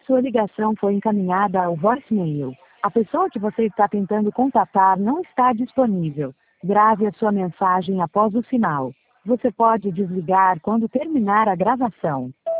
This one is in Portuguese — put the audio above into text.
Sua ligação foi encaminhada ao voicemail. A pessoa que você está tentando contatar não está disponível. Grave a sua mensagem após o sinal. Você pode desligar quando terminar a gravação.